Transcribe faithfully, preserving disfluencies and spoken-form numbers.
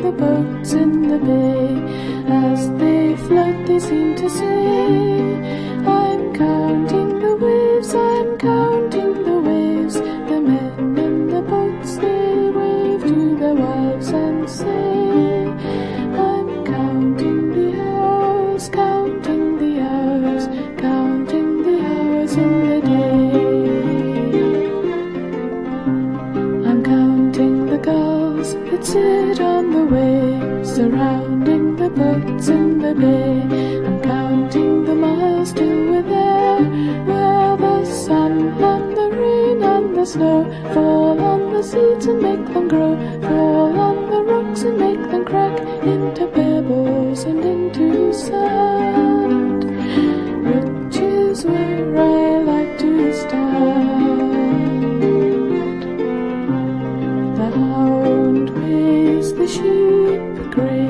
the boats in the bay. As they float they seem to say, I'm counting the waves, I'm counting the waves. The men in the boats, they wave to their wives and say, I'm counting the hours, counting the hours, counting the hours in the day. I'm counting the gulls that sit on the waves, surrounding the boats in the bay. I'm counting the miles till we're there, where the sun and the rain and the snow fall on the seeds and make them grow, fall on the rocks and make them crack into pebbles and into sand, which is where I like to stand. The hound pays the sheep graze,